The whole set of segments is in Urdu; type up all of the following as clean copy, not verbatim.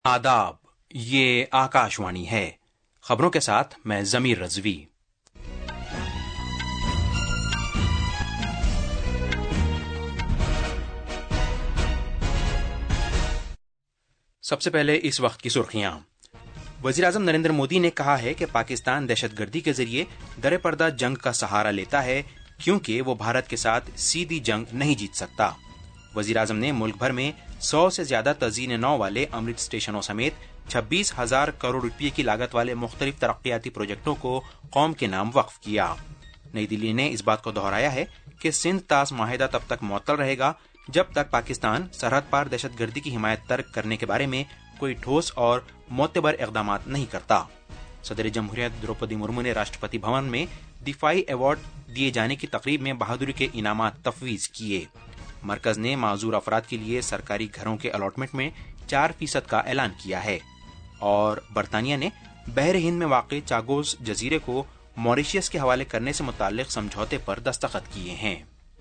آداب، یہ آکاشوانی ہے۔ خبروں کے ساتھ میں ضمیر رضوی۔ سب سے پہلے اس وقت کی سرخیاں۔ وزیر اعظم نریندر مودی نے کہا ہے کہ پاکستان دہشت گردی کے ذریعے در پردہ جنگ کا سہارا لیتا ہے کیونکہ وہ بھارت کے ساتھ سیدھی جنگ نہیں جیت سکتا۔ وزیر اعظم نے ملک بھر میں 100 سے زیادہ تزئین نو والے امرت اسٹیشنوں سمیت 26,000 کروڑ روپے کی لاگت والے مختلف ترقیاتی پروجیکٹوں کو قوم کے نام وقف کیا۔ نئی دلی نے اس بات کو دہرایا ہے کہ سندھ طاس معاہدہ تب تک معطل رہے گا جب تک پاکستان سرحد پار دہشت گردی کی حمایت ترک کرنے کے بارے میں کوئی ٹھوس اور معتبر اقدامات نہیں کرتا۔ صدر جمہوریہ دروپدی مرمو نے راشٹرپتی بھون میں دفاعی ایوارڈ دیے جانے کی تقریب میں بہادری کے انعامات تفویض کیے۔ مرکز نے معذور افراد کے لیے سرکاری گھروں کے الاٹمنٹ میں 4% کا اعلان کیا ہے، اور برطانیہ نے بحر ہند میں واقع چاگوز جزیرے کو موریشیس کے حوالے کرنے سے متعلق سمجھوتے پر دستخط کیے ہیں۔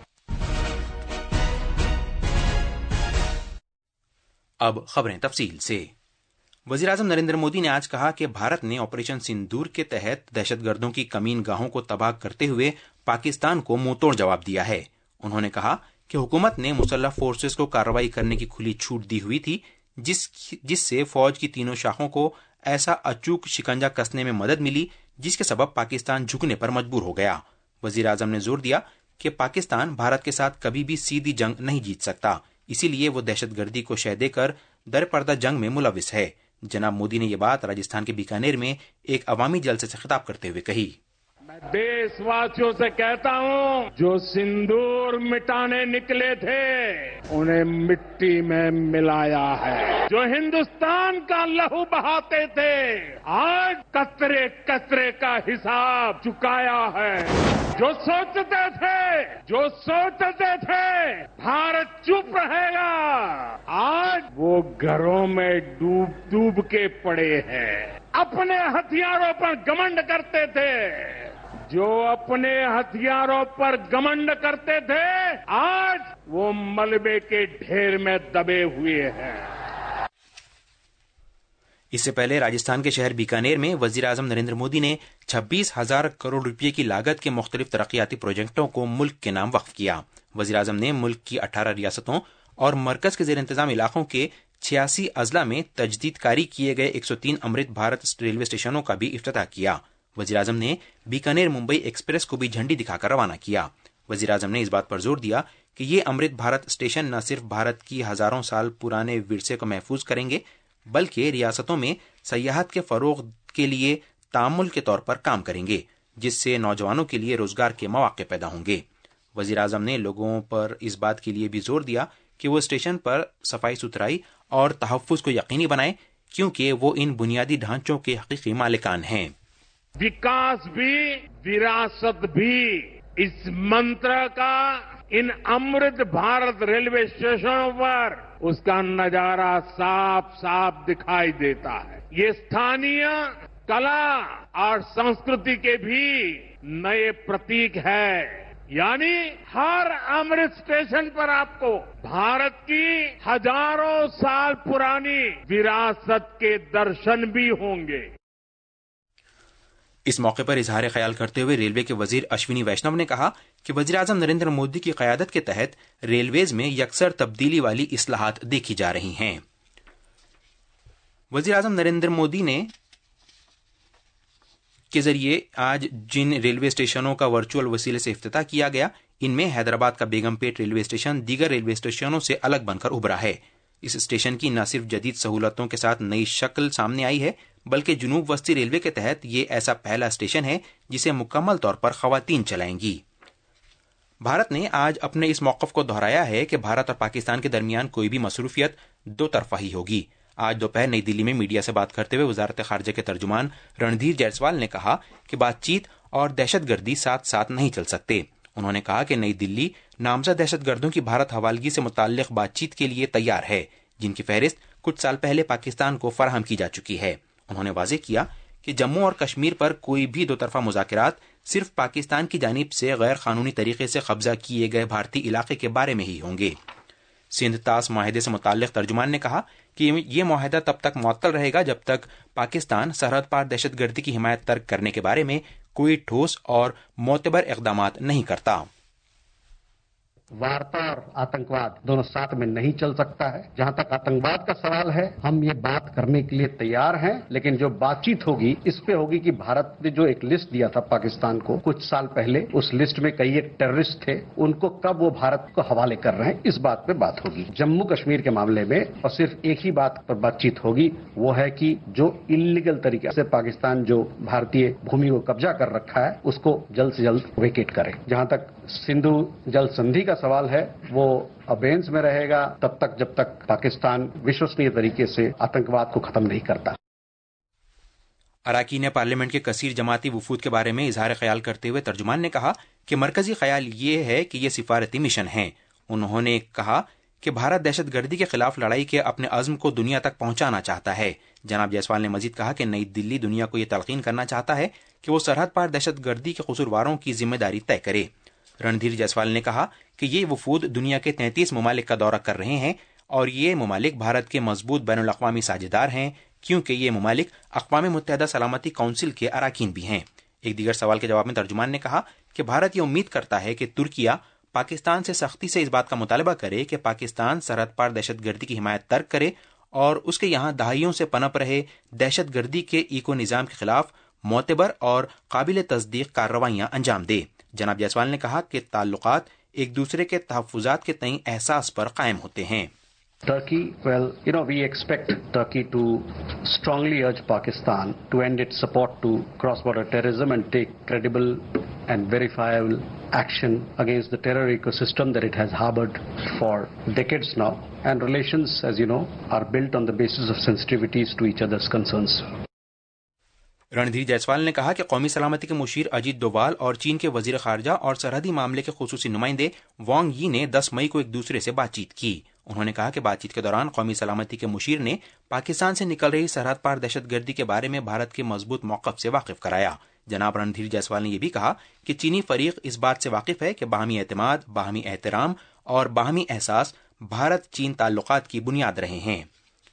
اب خبریں تفصیل سے۔ وزیر اعظم نریندر مودی نے آج کہا کہ بھارت نے آپریشن سندور کے تحت دہشت گردوں کی کمین گاہوں کو تباہ کرتے ہوئے پاکستان کو منہ توڑ جواب دیا ہے۔ انہوں نے کہا کہ حکومت نے مسلح فورسز کو کارروائی کرنے کی کھلی چھوٹ دی ہوئی تھی جس سے فوج کی تینوں شاخوں کو ایسا اچوک شکنجہ کسنے میں مدد ملی جس کے سبب پاکستان جھکنے پر مجبور ہو گیا۔ وزیر اعظم نے زور دیا کہ پاکستان بھارت کے ساتھ کبھی بھی سیدھی جنگ نہیں جیت سکتا، اسی لیے وہ دہشت گردی کو شہ دے کر در پردہ جنگ میں ملوث ہے۔ جناب مودی نے یہ بات راجستھان کے بیکانیر میں ایک عوامی جلسے سے خطاب کرتے ہوئے کہی۔ میں دیش واسیوں سے کہتا ہوں، جو سندور مٹانے نکلے تھے انہیں مٹی میں ملایا ہے، جو ہندوستان کا لہو بہاتے تھے آج قطرے قطرے کا حساب چکایا ہے۔ جو سوچتے تھے بھارت چپ رہے گا، آج وہ گھروں میں ڈوب کے پڑے ہیں۔ اپنے ہتھیاروں پر گھمنڈ کرتے تھے، جو اپنے ہتھیاروں پر گھمنڈ کرتے تھے آج وہ ملبے کے ڈھیر میں دبے ہوئے ہیں۔ اس سے پہلے راجستھان کے شہر بیکانیر میں وزیر اعظم نریندر مودی نے 26,000 کروڑ روپے کی لاگت کے مختلف ترقیاتی پروجیکٹوں کو ملک کے نام وقف کیا۔ وزیر اعظم نے ملک کی 18 ریاستوں اور مرکز کے زیر انتظام علاقوں کے 86 اضلاع میں تجدید کاری کیے گئے 103 امرت بھارت ریلوے اسٹیشنوں کا بھی افتتاح کیا۔ وزیر اعظم نے بیکانیر ممبئی ایکسپریس کو بھی جھنڈی دکھا کر روانہ کیا۔ وزیر اعظم نے اس بات پر زور دیا کہ یہ امرت بھارت اسٹیشن نہ صرف بھارت کی ہزاروں سال پرانے ورثے کو محفوظ کریں گے بلکہ ریاستوں میں سیاحت کے فروغ کے لیے تعامل کے طور پر کام کریں گے، جس سے نوجوانوں کے لیے روزگار کے مواقع پیدا ہوں گے۔ وزیر اعظم نے لوگوں پر اس بات کے لیے بھی زور دیا کہ وہ اسٹیشن پر صفائی ستھرائی اور تحفظ کو یقینی بنائیں کیونکہ وہ ان بنیادی ڈھانچوں کے حقیقی مالکان ہیں۔ وکاس بھی وراثت بھی، اس منتر کا ان امرت بھارت ریلوے اسٹیشنوں پر اس کا نظارہ صاف صاف دکھائی دیتا ہے۔ یہ استھانیہ کلا اور سنسکرتی کے بھی نئے پرتیک ہے، یعنی ہر امرت اسٹیشن پر آپ کو بھارت کی ہزاروں سال پرانی وراثت کے درشن بھی ہوں گے۔ اس موقع پر اظہار خیال کرتے ہوئے ریلوے کے وزیر اشونی ویشنو نے کہا کہ وزیر اعظم نریندر مودی کی قیادت کے تحت ریلویز میں یکسر تبدیلی والی اصلاحات دیکھی جا رہی ہیں۔ وزیر اعظم نریندر مودی نے کے ذریعے آج جن ریلوے اسٹیشنوں کا ورچوئل وسیلے سے افتتاح کیا گیا، ان میں حیدرآباد کا بیگم پیٹ ریلوے اسٹیشن دیگر ریلوے اسٹیشنوں سے الگ بن کر ابھرا ہے۔ اس اسٹیشن کی نہ صرف جدید سہولتوں کے ساتھ نئی شکل سامنے آئی ہے بلکہ جنوب وسطی ریلوے کے تحت یہ ایسا پہلا اسٹیشن ہے جسے مکمل طور پر خواتین چلائیں گی۔ بھارت نے آج اپنے اس موقف کو دہرایا ہے کہ بھارت اور پاکستان کے درمیان کوئی بھی مصروفیت دو طرفہ ہی ہوگی۔ آج دوپہر نئی دلی میں میڈیا سے بات کرتے ہوئے وزارت خارجہ کے ترجمان رندھیر جیسوال نے کہا کہ بات چیت اور دہشت گردی ساتھ ساتھ نہیں چل سکتے۔ انہوں نے کہا کہ نئی دلی نامزد دہشت گردوں کی بھارت حوالگی سے متعلق بات چیت کے لیے تیار ہے، جن کی فہرست کچھ سال پہلے پاکستان کو فراہم کی جا چکی ہے۔ انہوں نے واضح کیا کہ جموں اور کشمیر پر کوئی بھی دو طرفہ مذاکرات صرف پاکستان کی جانب سے غیر قانونی طریقے سے قبضہ کیے گئے بھارتی علاقے کے بارے میں ہی ہوں گے۔ سندھ طاس معاہدے سے متعلق ترجمان نے کہا کہ یہ معاہدہ تب تک معطل رہے گا جب تک پاکستان سرحد پار دہشت گردی کی حمایت ترک کرنے کے بارے میں کوئی ٹھوس اور معتبر اقدامات نہیں کرتا۔ وارتا اور آتنکواد دونوں ساتھ میں نہیں چل سکتا ہے۔ جہاں تک آتنکواد کا سوال ہے، ہم یہ بات کرنے کے لیے تیار ہیں، لیکن جو بات چیت ہوگی اس پہ ہوگی کہ بھارت نے جو ایک لسٹ دیا تھا پاکستان کو کچھ سال پہلے، اس لسٹ میں کئی ایک ٹیررسٹ تھے، ان کو کب وہ بھارت کو حوالے کر رہے ہیں، اس بات پہ بات ہوگی۔ جموں کشمیر کے معاملے میں اور صرف ایک ہی بات پر بات چیت ہوگی، وہ ہے کہ جو انلیگل طریقے سے پاکستان جو بھارتی بھومی کو قبضہ کر رکھا ہے اس کو جلد سے جلد ویکیٹ کرے۔ جہاں تک سندھو جل سندھی کا سوال ہے، وہ ابینس میں رہے گا تب تک جب تک پاکستان وشوسنیہ طریقے سے آتنکواد کو ختم نہیں کرتا۔ اراکین پارلیمنٹ کے کثیر جماعتی وفود کے بارے میں اظہار خیال کرتے ہوئے ترجمان نے کہا کہ مرکزی خیال یہ ہے کہ یہ سفارتی مشن ہیں۔ انہوں نے کہا کہ بھارت دہشت گردی کے خلاف لڑائی کے اپنے عزم کو دنیا تک پہنچانا چاہتا ہے۔ جناب جیسوال نے مزید کہا کہ نئی دلی دنیا کو یہ تلقین کرنا چاہتا ہے کہ وہ سرحد پار دہشت گردی کے قصورواروں کی ذمہ داری طے کرے۔ رندھیر جیسوال نے کہا کہ یہ وفود دنیا کے 33 ممالک کا دورہ کر رہے ہیں اور یہ ممالک بھارت کے مضبوط بین الاقوامی ساجھیدار ہیں کیونکہ یہ ممالک اقوام متحدہ سلامتی کونسل کے اراکین بھی ہیں۔ ایک دیگر سوال کے جواب میں ترجمان نے کہا کہ بھارت یہ امید کرتا ہے کہ ترکیہ پاکستان سے سختی سے اس بات کا مطالبہ کرے کہ پاکستان سرحد پار دہشت گردی کی حمایت ترک کرے اور اس کے یہاں دہائیوں سے پنپ رہے دہشت گردی کے ایکو نظام کے خلاف معتبر اور قابل تصدیق کارروائیاں انجام دے۔ جناب جیسوال نے کہا کہ تعلقات ایک دوسرے کے تحفظات کے تئیں احساس پر قائم ہوتے ہیں۔ Turkey, well, we expect Turkey to strongly urge Pakistan to end its support to cross-border terrorism and take credible and verifiable action against the terror ecosystem that it has harbored for decades now. And relations, as you know, are built on the basis of sensitivities to each other's concerns. Randhir Jaiswal نے کہا کہ قومی سلامتی کے مشیر اجیت ڈوبال اور چین کے وزیر خارجہ اور سرحدی معاملے کے خصوصی نمائندے وانگ یی نے 10 مئی کو ایک دوسرے سے بات چیت کی۔ انہوں نے کہا کہ بات چیت کے دوران قومی سلامتی کے مشیر نے پاکستان سے نکل رہی سرحد پار دہشت گردی کے بارے میں بھارت کے مضبوط موقف سے واقف کرایا۔ جناب رندھیر جیسوال نے یہ بھی کہا کہ چینی فریق اس بات سے واقف ہے کہ باہمی اعتماد، باہمی احترام اور باہمی احساس بھارت چین تعلقات کی بنیاد رہے ہیں۔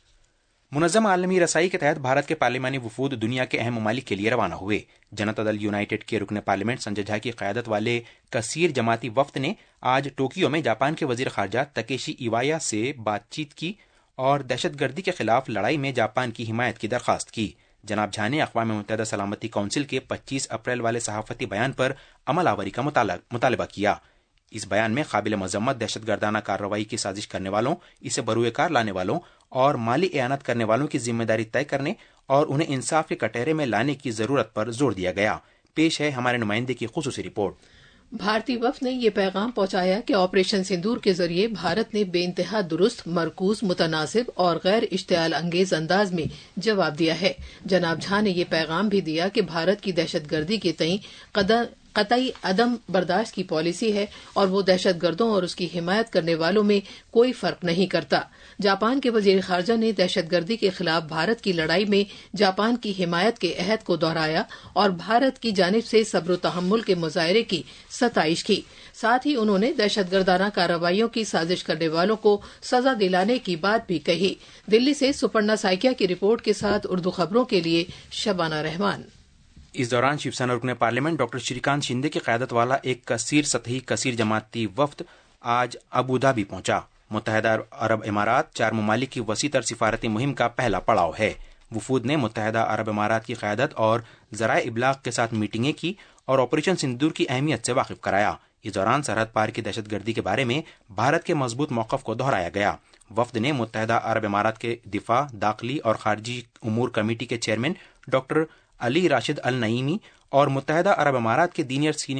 منظم عالمی رسائی کے تحت بھارت کے پارلیمانی وفود دنیا کے اہم ممالک کے لیے روانہ ہوئے۔ جنتا دل یونائیٹڈ کے رکن پارلیمنٹ سنجے جھا کی قیادت والے کثیر جماعتی وفد نے آج ٹوکیو میں جاپان کے وزیر خارجہ تکیشی ایوایا سے بات چیت کی اور دہشت گردی کے خلاف لڑائی میں جاپان کی حمایت کی درخواست کی۔ جناب جھا نے اقوام متحدہ سلامتی کونسل کے 25 اپریل والے صحافتی بیان پر عمل آوری کا مطالبہ کیا۔ اس بیان میں قابل مذمت دہشت گردانہ کارروائی کی سازش کرنے والوں، اسے بروئے کار لانے والوں اور مالی اعانت کرنے والوں کی ذمہ داری طے کرنے اور انہیں انصاف کے کٹہرے میں لانے کی ضرورت پر زور دیا گیا۔ پیش ہے ہمارے نمائندے کی خصوصی رپورٹ۔ بھارتی وفد نے یہ پیغام پہنچایا کہ آپریشن سندور کے ذریعے بھارت نے بے انتہا درست، مرکوز، متناسب اور غیر اشتعال انگیز انداز میں جواب دیا ہے۔ جناب جھا نے یہ پیغام بھی دیا کہ بھارت کی دہشت گردی کے تئیں قطعی عدم برداشت کی پالیسی ہے اور وہ دہشت گردوں اور اس کی حمایت کرنے والوں میں کوئی فرق نہیں کرتا۔ جاپان کے وزیر خارجہ نے دہشت گردی کے خلاف بھارت کی لڑائی میں جاپان کی حمایت کے عہد کو دہرایا اور بھارت کی جانب سے صبر و تحمل کے مظاہرے کی ستائش کی۔ ساتھ ہی انہوں نے دہشت گردانہ کارروائیوں کی سازش کرنے والوں کو سزا دلانے کی بات بھی کہی۔ دلی سے سپرنا سائکیا کی رپورٹ کے ساتھ اردو خبروں کے لیے شبانہ رحمان۔ اس دوران شیو سینا رکن پارلیمنٹ ڈاکٹر شریکانت شندے کی قیادت والا ایک کثیر جماعتی وفد آج ابوظہبی پہنچا۔ متحدہ عرب امارات 4 ممالک کی وسیع تر سفارتی مہم کا پہلا پڑاؤ ہے۔ وفود نے متحدہ عرب امارات کی قیادت اور ذرائع ابلاغ کے ساتھ میٹنگیں کی اور آپریشن سندور کی اہمیت سے واقف کرایا۔ اس دوران سرحد پار کی دہشت گردی کے بارے میں بھارت کے مضبوط موقف کو دہرایا گیا۔ وفد نے متحدہ عرب امارات کے دفاع، داخلی اور خارجی امور کمیٹی کے chairman doctor Ali Rashid Al Nuaimi اور متحدہ عرب امارات کے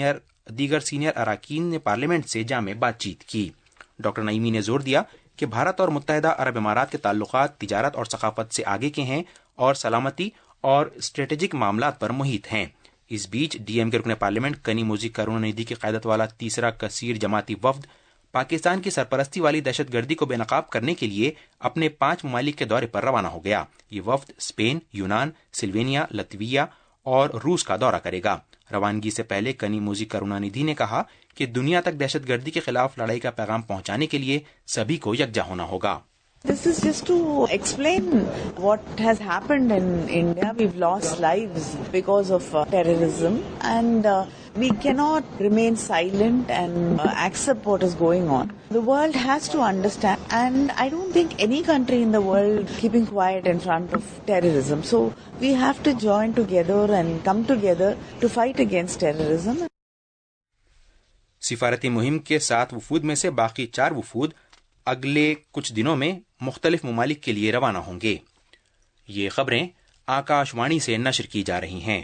دیگر سینئر اراکین نے پارلیمنٹ سے جامع بات چیت کی۔ ڈاکٹر نعیمی نے زور دیا کہ بھارت اور متحدہ عرب امارات کے تعلقات تجارت اور ثقافت سے آگے کے ہیں اور سلامتی اور اسٹریٹجک معاملات پر محیط ہیں۔ اس بیچ ڈی ایم کے رکن پارلیمنٹ کنی موزی کروناندھی کی قیادت والا تیسرا کثیر جماعتی وفد پاکستان کی سرپرستی والی دہشت گردی کو بے نقاب کرنے کے لیے اپنے 5 ممالک کے دورے پر روانہ ہو گیا۔ یہ وفد اسپین، یونان، سلوینیا، لتویا اور روس کا دورہ کرے گا۔ روانگی سے پہلے کنیموزی کرونانیدھی نے کہا کہ دنیا تک دہشت گردی کے خلاف لڑائی کا پیغام پہنچانے کے لیے سبھی کو یکجا ہونا ہوگا۔ This is just to explain what has happened in India. We've lost lives because of terrorism, and we cannot remain silent and accept what is going on. The world has to understand, and I don't think any country in the world keeping quiet in front of terrorism. So we have to join together and come together to fight against terrorism. سفارتی مہم کے 7 وفود میں سے باقی 4 وفود اگلے کچھ دنوں میں مختلف ممالک کے لیے روانہ ہوں گے۔ یہ خبریں آکاش وانی سے نشر کی جا رہی ہیں۔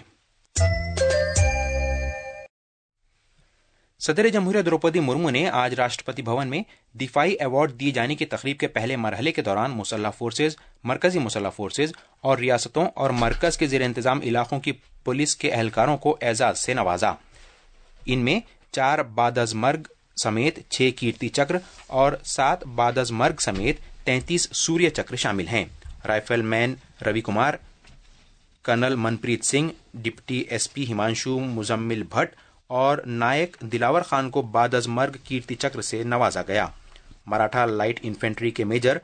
صدر جمہوریہ دروپدی مرمو نے آج راشٹرپتی بھون میں دفاعی ایوارڈ دیے جانے کی تقریب کے پہلے مرحلے کے دوران مسلح فورسز، مرکزی مسلح فورسز اور ریاستوں اور مرکز کے زیر انتظام علاقوں کی پولیس کے اہلکاروں کو اعزاز سے نوازا۔ ان میں 4 بعد از مرگ سمیت 6 کیرتی چکر اور 7 بعد از مرگ سمیت 33 سوریہ چکر شامل ہیں۔ Rifleman Ravi Kumar, colonel Manpreet Singh, deputy S P Himanshu Muzammil Bhat اور نائک دلاور خان کو بعد از مرگ کیرتی چکر سے نوازا گیا۔ مراٹھا لائٹ انفینٹری کے میجر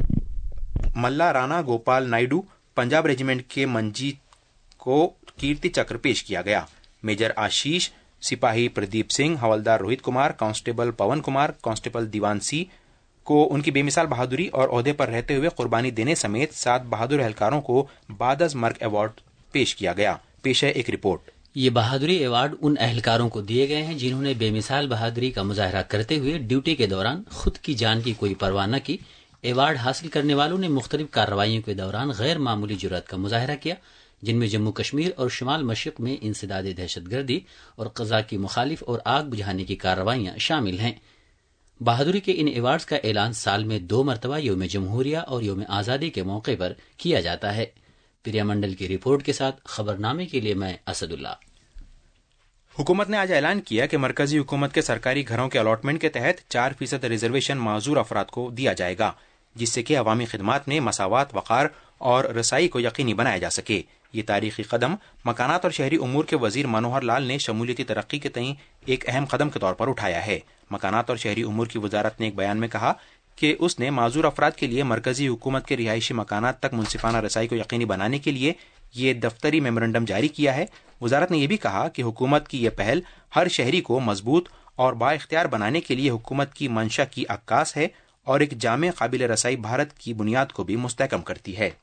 ملا رانا گوپال نائیڈو، پنجاب ریجیمنٹ کے منجیت کو کیرتی چکر پیش کیا گیا۔ میجر آشیش، سپاہی پردیپ سنگھ، حوالدار Rohit Kumar, constable Pawan Kumar, constable Diwan C کو ان کی بے مثال بہادری اور عہدے پر رہتے ہوئے قربانی دینے سمیت 7 بہادر اہلکاروں کو بعد از مرگ ایوارڈ پیش کیا گیا۔ پیش ہے ایک رپورٹ۔ یہ بہادری ایوارڈ ان اہلکاروں کو دیے گئے ہیں جنہوں نے بے مثال بہادری کا مظاہرہ کرتے ہوئے ڈیوٹی کے دوران خود کی جان کی کوئی پرواہ نہ کی۔ ایوارڈ حاصل کرنے والوں نے مختلف کارروائیوں کے دوران غیر معمولی جرأت کا مظاہرہ کیا، جن میں جموں کشمیر اور شمال مشرق میں انسداد دہشت گردی اور قضاء کی مخالف اور آگ بجھانے کی کارروائیاں شامل ہیں۔ بہادری کے ان ایوارڈز کا اعلان سال میں 2 مرتبہ یوم جمہوریہ اور یوم آزادی کے موقع پر کیا جاتا ہے۔ پریا منڈل کی رپورٹ کے ساتھ خبرنامے کے لیے میں اسد اللہ۔ حکومت نے آج اعلان کیا کہ مرکزی حکومت کے سرکاری گھروں کے الاٹمنٹ کے تحت 4% ریزرویشن معذور افراد کو دیا جائے گا، جس سے کہ عوامی خدمات میں مساوات، وقار اور رسائی کو یقینی بنایا جا سکے۔ یہ تاریخی قدم مکانات اور شہری امور کے وزیر منوہر لال نے شمولیتی ترقی کے تئیں ایک اہم قدم کے طور پر اٹھایا ہے۔ مکانات اور شہری امور کی وزارت نے ایک بیان میں کہا کہ اس نے معذور افراد کے لیے مرکزی حکومت کے رہائشی مکانات تک منصفانہ رسائی کو یقینی بنانے کے لیے یہ دفتری میمورنڈم جاری کیا ہے۔ وزارت نے یہ بھی کہا کہ حکومت کی یہ پہل ہر شہری کو مضبوط اور با اختیار بنانے کے لیے حکومت کی منشا کی عکاس ہے اور ایک جامع قابل رسائی بھارت کی بنیاد کو بھی مستحکم کرتی ہے۔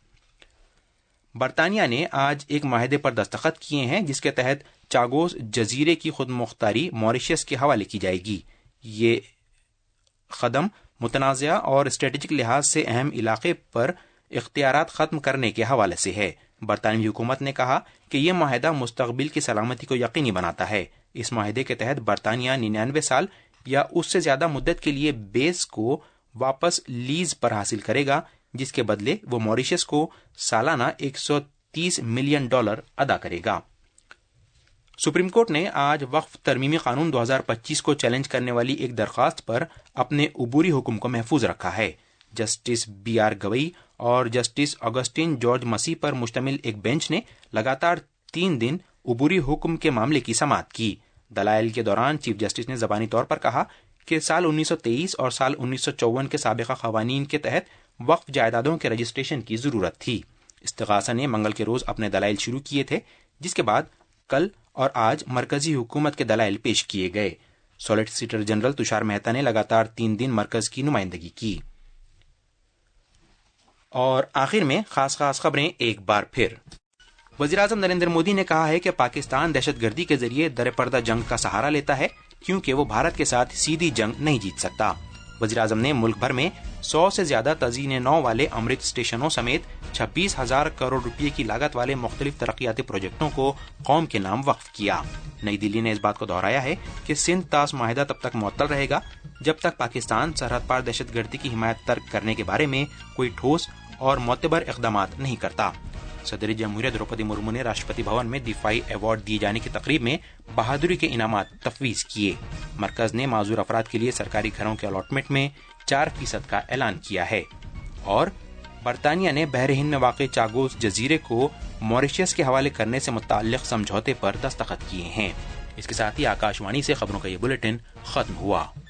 برطانیہ نے آج ایک معاہدے پر دستخط کیے ہیں جس کے تحت چاگوس جزیرے کی خود مختاری ماریشس کے حوالے کی جائے گی۔ یہ قدم متنازعہ اور اسٹریٹجک لحاظ سے اہم علاقے پر اختیارات ختم کرنے کے حوالے سے ہے۔ برطانوی حکومت نے کہا کہ یہ معاہدہ مستقبل کی سلامتی کو یقینی بناتا ہے۔ اس معاہدے کے تحت برطانیہ 99 سال یا اس سے زیادہ مدت کے لیے بیس کو واپس لیز پر حاصل کرے گا، جس کے بدلے وہ ماریشس کو سالانہ $130 ملین ادا کرے گا۔ سپریم کورٹ نے آج وقف ترمیمی قانون 2025 کو چیلنج کرنے والی ایک درخواست پر اپنے عبوری حکم کو محفوظ رکھا ہے۔ جسٹس BR گوئی اور جسٹس اگسٹین جارج مسیح پر مشتمل ایک بینچ نے لگاتار 3 دن عبوری حکم کے معاملے کی سماعت کی۔ دلائل کے دوران چیف جسٹس نے زبانی طور پر کہا کہ سال 1923 اور سال 1954 کے سابقہ قوانین کے تحت وقف جائیدادوں کے رجسٹریشن کی ضرورت تھی۔ استغاثہ نے منگل کے روز اپنے دلائل شروع کیے تھے، جس کے بعد کل اور آج مرکزی حکومت کے دلائل پیش کیے گئے۔ سالیسیٹر جنرل تشار مہتا نے لگاتار 3 دن مرکز کی نمائندگی کی۔ اور آخر میں خاص خبریں ایک بار پھر۔ وزیراعظم نریندر مودی نے کہا ہے کہ پاکستان دہشت گردی کے ذریعے در پردہ جنگ کا سہارا لیتا ہے کیونکہ وہ بھارت کے ساتھ سیدھی جنگ نہیں جیت سکتا۔ وزیراعظم نے ملک بھر میں 100 سے زیادہ تزئین نو والے امرت اسٹیشنوں سمیت 26,000 کروڑ روپے کی لاگت والے مختلف ترقیاتی پروجیکٹوں کو قوم کے نام وقف کیا۔ نئی دلی نے اس بات کو دہرایا ہے کہ سندھ طاس معاہدہ تب تک معطل رہے گا جب تک پاکستان سرحد پار دہشت گردی کی حمایت ترک کرنے کے بارے میں کوئی ٹھوس اور معتبر اقدامات نہیں کرتا۔ صدر جمہوریہ دروپدی مرمو نے راشٹرپتی بھون میں دفاعی ایوارڈ دیے جانے کی تقریب میں بہادری کے انعامات تفویض کیے۔ مرکز نے معذور افراد کے لیے سرکاری گھروں کے الاٹمنٹ میں 4% کا اعلان کیا ہے۔ اور برطانیہ نے بحر ہند میں واقع چاگوس جزیرے کو موریشیس کے حوالے کرنے سے متعلق سمجھوتے پر دستخط کیے ہیں۔ اس کے ساتھ ہی آکاش وانی سے خبروں کا یہ بلیٹن ختم ہوا۔